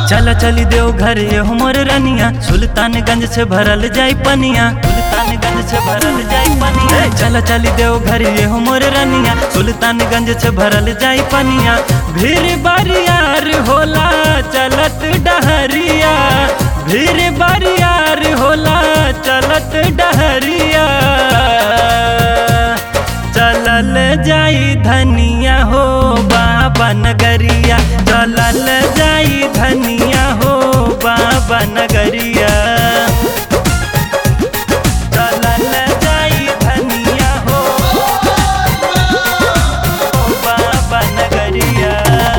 चल चली देव घर ये हमर रनिया, सुल्तानगंज से भरल जाई पनिया, सुल्तानगंज से भरल जाई पनिया। चल चली देव घर ये हमर रनिया, सुल्तानगंज से भरल जाई पनिया। भीड़ बारियार होला चलत डहरिया, भीड़ बारियार होला चलत डहरिया। चलल जाई धनिया हो बाबा नगरिया, चलल जाई धनिया हो बाबा नगरिया, चलल जाई धनिया हो बाबा नगरिया।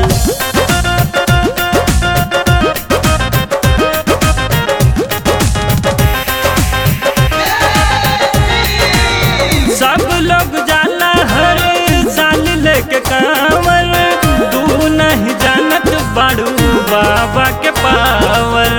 सब लोग जाला हर साल लेके कांवर, तू नहीं जानत बाड़ू बाबा के पावर।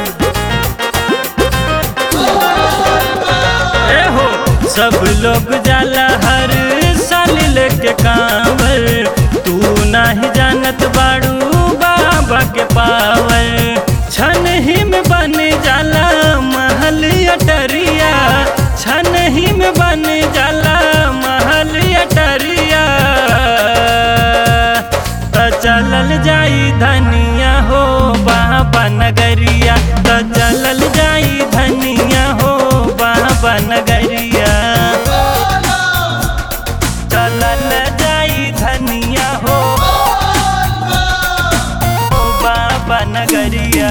ए हो सब लोग जाला हर साल लेके कांवर, तू नहीं जानत बाड़ू बाबा के पावर। छन ही में बन जाला महल अटरिया, छन ही में बन जाला महल अटरिया। त चलल जाई धनिया हो बाबा नगरिया, त चलल जाई धनिया हो बाबा नगरिया, चलल जाई धनिया हो बाबा नगरिया।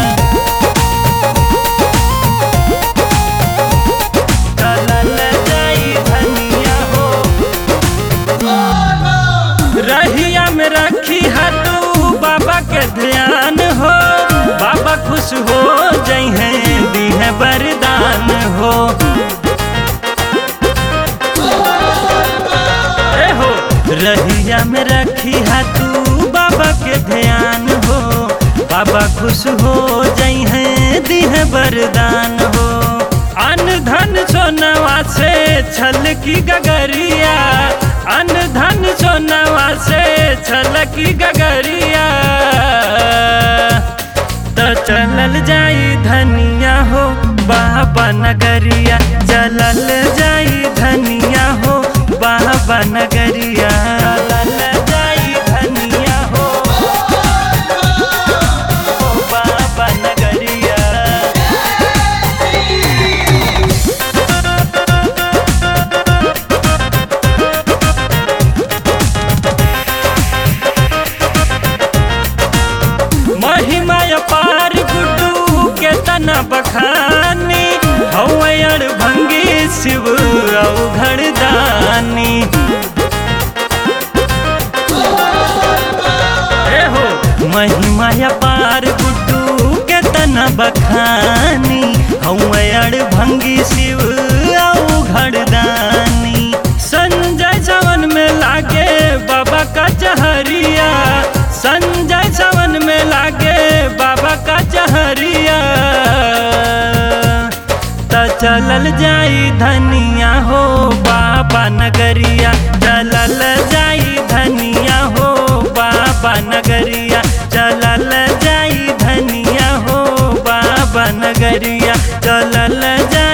रहिया में रखी है तू बाबा के ध्यान हो, बाबा खुश हो जई है दी है वरदान हो। ए हो रहिया में रखी है तू बाबा के ध्यान हो, बाबा खुश हो जई है दी है वरदान हो। अन धन सोनवा से छल की गगरिया, अन धन सोनवा से छल की गगरिया। त चलल जाई धनिया हो बाबा नगरिया, चलल जाई धनिया हो बाबा नगरिया, चलल जाई धनिया हो बाबा नगरिया। महिमा अपार गुड्डू के तना बखानी, हवैयर भंगी शिव अवघड़ दानी। ए हो महिमा अपार गुड्डू के तना बखानी, हवैयर भंगी शिव अवघड़ दानी। संजय सावन में लागे बाबा का चहरिया, संजय सावन में लागे बाबा का चहरिया। त चलल जाई धनिया हो बाबा नगरिया, चलल जाई धनिया हो बाबा नगरिया, चलल जाई धनिया हो बाबा नगरिया, चलल जाई।